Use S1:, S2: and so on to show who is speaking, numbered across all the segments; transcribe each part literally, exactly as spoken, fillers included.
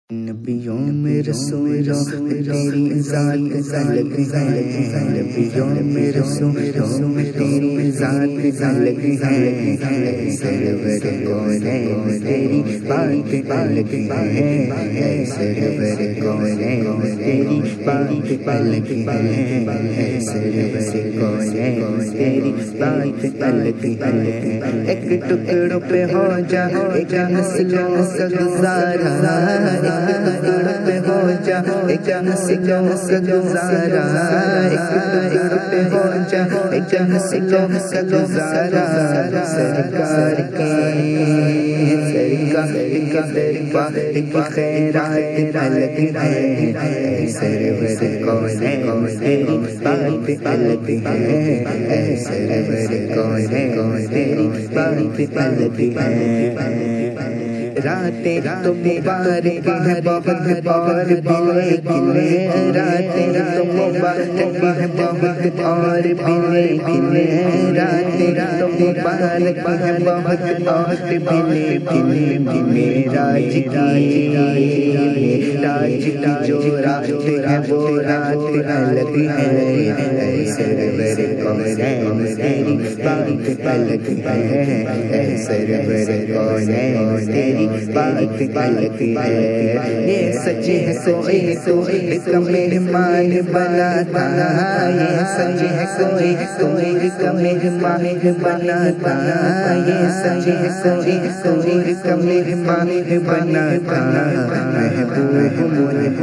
S1: نبیوں میں رسولوں تیری ذات الگ ہے، نبیوں میں رسولوں تیری ذات الگ ہے، سرور کونین تیری بات الگ ہے، سرور کونین تیری بات الگ ہے، سرور کونین تیری بات الگ ہے۔ ایک ٹکڑوں پہ ہو جا ایک نسلوں کا گزارا، ایک ٹکڑ پہ ہو جا ایک نسلوں کا گزارا، ایک ٹکڑ پہ ہو جا ایک نسلوں کا گزارا، سرکار کے سرکار کا دربار کی خیرات الگ ہے، سرور کونین تیری بات الگ ہے، سرور کونین تیری بات الگ ہے۔ راتیں تو مبارک ہیں بہت اور بھی لیکن، راتیں تو مبارک ہیں بہت اور بھی لیکن، راتیں تو مبارک ہیں بہت اور بھی لیکن، معراج کی معراج کی جو رات ہے وہ رات الگ ہے، سرور کونین تیری بات الگ ہے، سرور کونین تیری بات الگ ہے۔ یہ سچ ہے کوئی کوئی کا مہمان بناتا، یہ سچ ہے کوئی کوئی کا مہمان بناتا، یہ سچ ہے کوئی کوئی کا مہمان بناتا، محبوب محب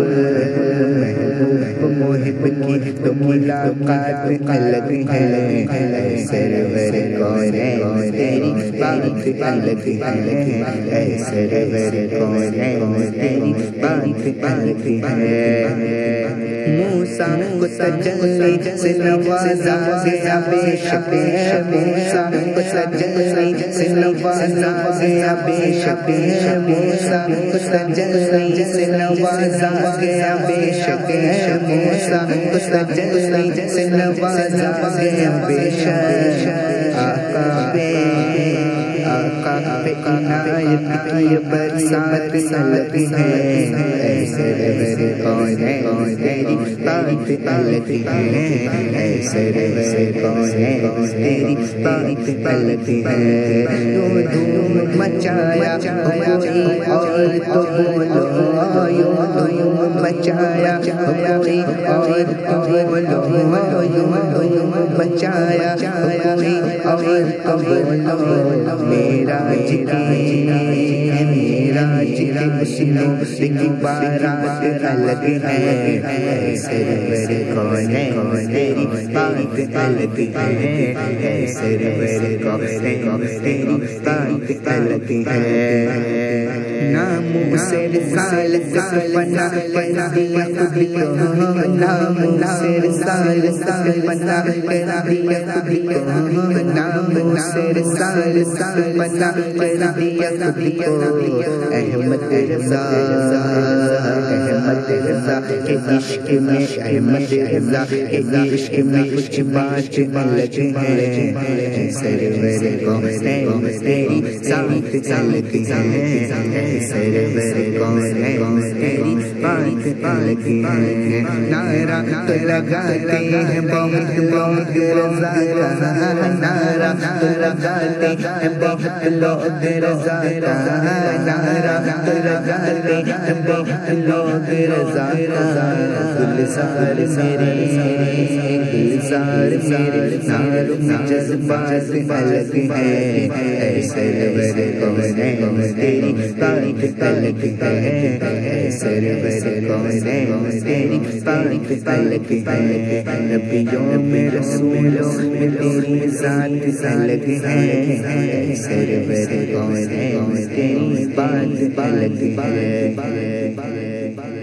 S1: محبوب محب کی تو ملاقات الگ ہے، سرور کونین تیری بات الگ ہے، سرور کونین تیری بات الگ ہے۔ موسیٰ کو تجلی سے نوازا گیا بے شک، موسیٰ کو تجلی سے نوازا گیا بے شک، موسیٰ کو تجلی سے نوازا گیا بے شک، موسیٰ کو تجلی سے نوازا گیا بے شک، آقا پہ آقا پہ عنایت کی برسات الگ ہے، سرور کونین تیری بات الگ ہے، سرور کونین تیری بات الگ ہے۔ یوں دھوم مچایا کوئی اور تو بولو، یوں دھوم مچایا کوئی اور تو بولو، یوں دھوم مچایا کوئی اور تو بولو، معراج کی معراج کی اس کی بارات الگ ہے، سرور کونین تیری بات الگ ہے، سرور کونین تیری بات الگ ہے۔ نام سے رسالت پناہ کر دیا خود کو، نام سے رسالت پناہ کر دیا خود کو، نام سے رسالت پناہ کر دیا خود کو، احمد رضا احمد رضا کے عشق میں، احمد رضا کے عشق میں کچھ بات الگ ہے، سرور کونین تیری ذات الگ ہے، سرور کونین تیری بات الگ ہے۔ نعرہ تو لگاتے ہیں بہت لوگ رضا کا، نعرہ تو لگاتے ہیں بہت لوگ رضا کا، نعرہ تو لگاتے ہیں بہت لوگ رضا کا، گلزار میرے گلزار میرے ناروں میں جذبات الگ ہے، سرور کونین تیری بات الگ ہے، سرور کونین تیری بات الگ ہے۔ نبیوں میں رسولوں میں تیری ذات الگ ہے، سرور کونین تیری بات الگ ہے۔